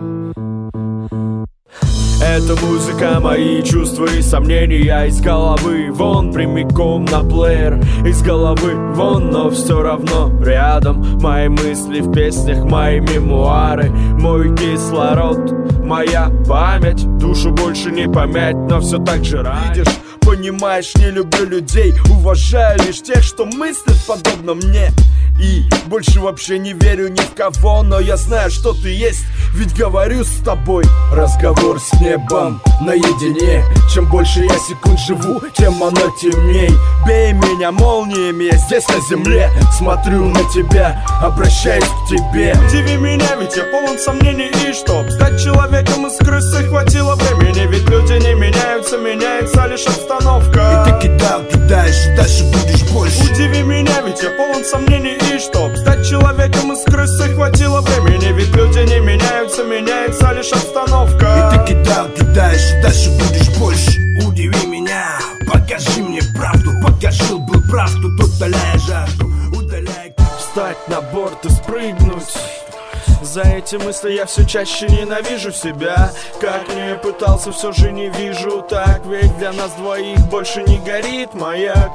Это музыка, мои чувства и сомнения. Из головы вон, прямиком на плеер. Из головы вон, но все равно рядом. Мои мысли в песнях, мои мемуары. Мой кислород, моя память. Душу больше не помять, но все так же видишь. Понимаешь, не люблю людей, уважаю лишь тех, что мыслят подобно мне. И больше вообще не верю ни в кого, но я знаю, что ты есть, ведь говорю с тобой. Разговор с небом наедине. Чем больше я секунд живу, тем оно темней. Бей меня молниями, я здесь на земле. Смотрю на тебя, обращаюсь к тебе. Удиви меня, ведь я полон сомнений. И чтоб стать человеком из крысы, хватило времени. Ведь люди не меняются, меняется лишь обстановка. И ты кидаешь, и дальше будешь больше. Удиви меня, ведь я полон сомнений. И чтоб стать человеком из крысы, хватило времени. Ведь люди не меняются, меняется лишь обстановка. И ты кидаешь, и дальше будешь больше. Удиви меня, покажи мне правду. Покажи, был прав, тут удаляя жажду. Удаляй. Встать на борт и спрыгнуть. За эти мысли я все чаще ненавижу себя. Как не пытался, все же не вижу так. Ведь для нас двоих больше не горит маяк.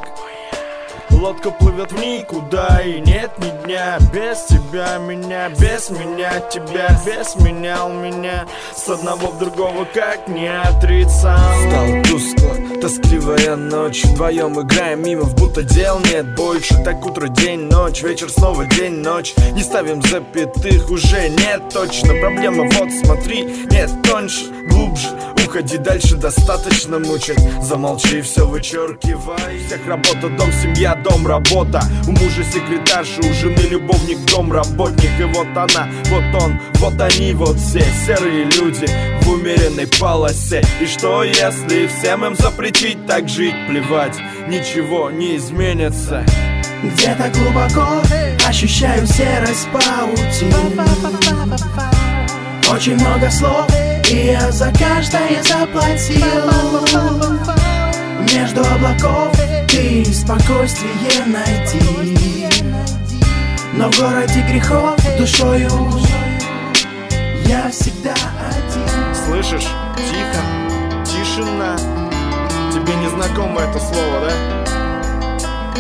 Лодка плывет в никуда, и нет ни дня без тебя, меня, без меня, тебя, без меня, у меня. С одного в другого как не отрицал. Стал тускло, тоскливая ночь. Вдвоем играем мимо, в будто дел нет больше. Так утро, день, ночь, вечер, снова день, ночь. Не ставим запятых, уже нет точно. Проблема вот, смотри, нет тоньше, глубже. Уходи дальше, достаточно мучать. Замолчи, все вычеркивай. Всех работа, дом, семья, дом, работа. У мужа секретарша, у жены любовник, дом, работник. И вот она, вот он, вот они, вот все серые люди в умеренной полосе. И что если всем им запретить так жить? Плевать, ничего не изменится. Где-то глубоко ощущаю серость паутин. Очень много слов, и я за каждое заплатил. Между облаков ты спокойствие найди. Но в городе грехов душою я всегда один. Слышишь? Тихо, тишина. Тебе не знакомо это слово, да?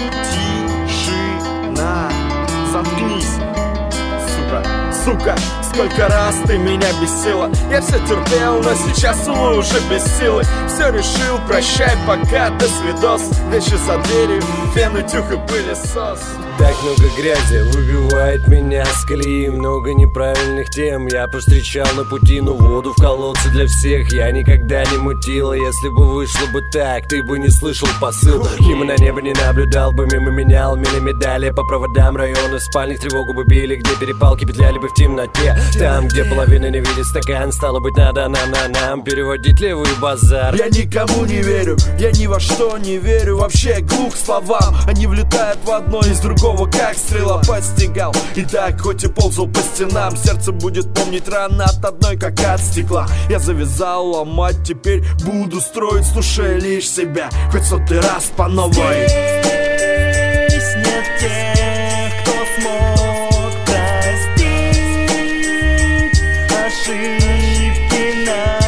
Тишина. Заткнись. Сука, сколько раз ты меня бесила. Я все терпел, но сейчас, увы, уже без силы. Все решил, прощай, пока, до свидос. Вещи за дверью, фен, утюг и пылесос. Так много грязи выбивает меня с колеи. Много неправильных тем я повстречал на пути. Но воду в колодце для всех я никогда не мутила. Если бы вышло бы так, ты бы не слышал посыл. Мимо на небо не наблюдал бы, мимо менял медали по проводам района спальных. Тревогу бы били, где перепалки петляли бы в темноте. Там, где половина не видит стакан, стало быть, надо нам переводить левый базар. Я никому не верю, я ни во что не верю. Вообще глух к словам, они влетают в одно из другого, как стрела постигал. И так, хоть и ползал по стенам, сердце будет помнить раны от одной, как от стекла. Я завязал ломать, теперь буду строить, слушая лишь себя, хоть сотый раз по новой. Здесь нет тех, кто смог простить ошибки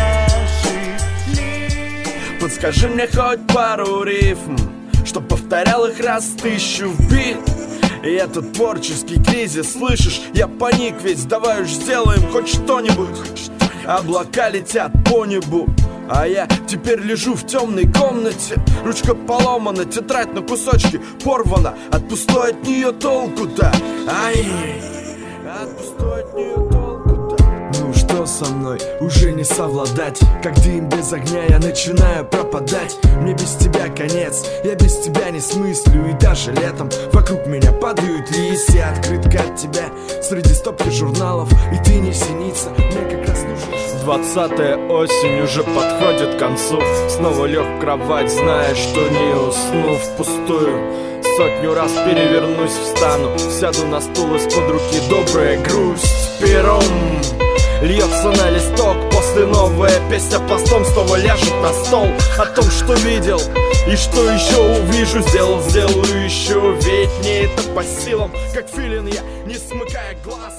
наши. Подскажи мне хоть пару рифм, чтоб повторял их раз 1000 в бит. И этот творческий кризис, слышишь, я паник весь. Давай уж сделаем хоть что-нибудь. Облака летят по небу, а я теперь лежу в темной комнате. Ручка поломана, тетрадь на кусочки порвана. От пустой от нее толку-то. Ай, от пустой от нее толку-то. Ну что со мной? Уже не совладать. Как дым без огня я начинаю пропадать. Мне без тебя конец, я без тебя не смыслю. И даже летом вокруг меня падают листья. Открытка от тебя среди стопки журналов. И ты не синица, мне как раз нужен. 20-я осень уже подходит к концу. Снова лег в кровать, зная, что не усну впустую. Сотню раз перевернусь, встану, сяду на стул из-под руки. Добрая грусть пером льется на листок. После новая песня пластом снова ляжет на стол. О том, что видел и что еще увижу. Сделаю еще. Ведь мне это по силам, как филин я, не смыкая глаз.